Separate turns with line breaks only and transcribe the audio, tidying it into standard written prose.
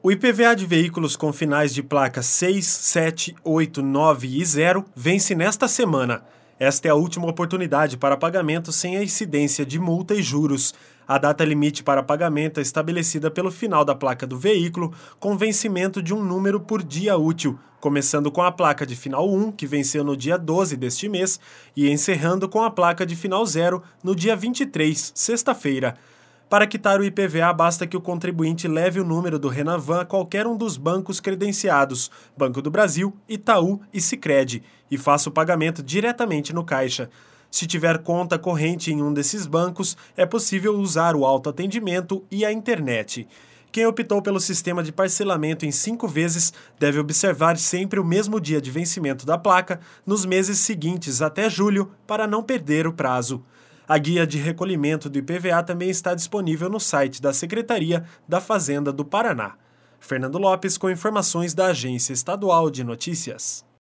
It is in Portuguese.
O IPVA de veículos com finais de placas 6, 7, 8, 9 e 0 vence nesta semana. Esta é a última oportunidade para pagamento sem a incidência de multa e juros. A data limite para pagamento é estabelecida pelo final da placa do veículo, com vencimento de um número por dia útil, começando com a placa de final 1, que venceu no dia 12 deste mês, e encerrando com a placa de final 0 no dia 23, sexta-feira. Para quitar o IPVA, basta que o contribuinte leve o número do Renavan a qualquer um dos bancos credenciados, Banco do Brasil, Itaú e Sicredi, e faça o pagamento diretamente no caixa. Se tiver conta corrente em um desses bancos, é possível usar o autoatendimento e a internet. Quem optou pelo sistema de parcelamento em 5 vezes deve observar sempre o mesmo dia de vencimento da placa nos meses seguintes até julho para não perder o prazo. A guia de recolhimento do IPVA também está disponível no site da Secretaria da Fazenda do Paraná. Fernando Lopes com informações da Agência Estadual de Notícias.